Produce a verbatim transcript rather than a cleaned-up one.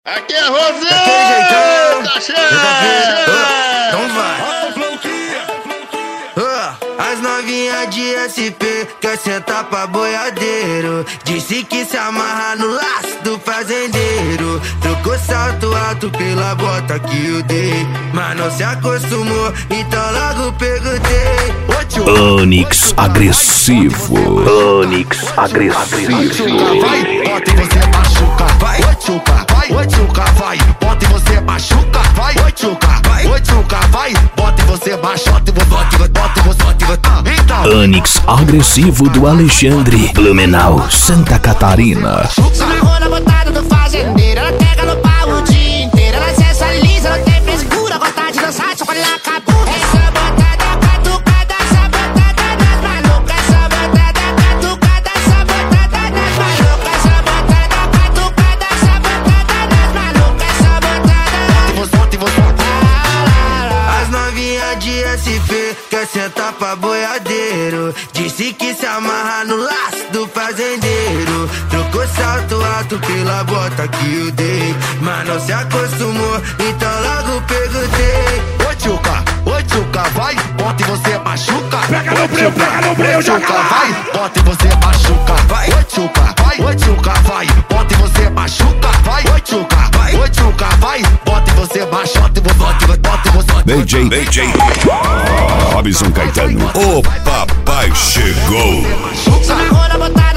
Aqui é Rosé! Daquele jeitão, tá cheio! Então vai! As novinhas de S P quer sentar pra boiadeiro. Disse que se amarra no laço do fazendeiro. Trocou salto alto pela bota que eu dei, mas não se acostumou, então logo perguntei. Onix agressivo. Onix agressivo. Vai, bota e você machuca. Vai, oi tchuca, vai, oi tchuca, vai. Bota e você machuca. Vai, oi tchuca, vai, oi tchuca, vai. Bota e você machuca, bota e você, bota e você, bota e você. Então. Onix agressivo do Alexandre, Blumenau, Santa Catarina. Se amarrou na botada do fazendeiro, ela pega no pau o dia inteiro. Ela sensualiza, não tem frescura, gosta de dançar, só quando ela acabou. Essa botada catucada, essa botada das malucas. Essa botada catucada, essa botada das malucas. Essa botada catucada, essa botada das malucas. Essa botada. Bota e você, bota e você. As novinhas de S P quer sentar pra boiadeiro. Disse que se amarra no laço do fazendeiro. Trocou salto alto pela bota que eu dei, mas não se acostumou, então logo perguntei. Oi tchuca, oi tchuca, vai. Bota e você machuca. Pega no breu, pega no breu, Oi joga tchuca, lá. vai. Bota e você machuca. Vai, oi tchuca, vai. Oi tchuca, vai. Bota e você machuca. Vai, oi tchuca, vai. Oi tchuca, vai. Bota e você machuca. Bota e você, bota e você. D J, D J Robson Caetano, o papai chegou. Se amarrou na botada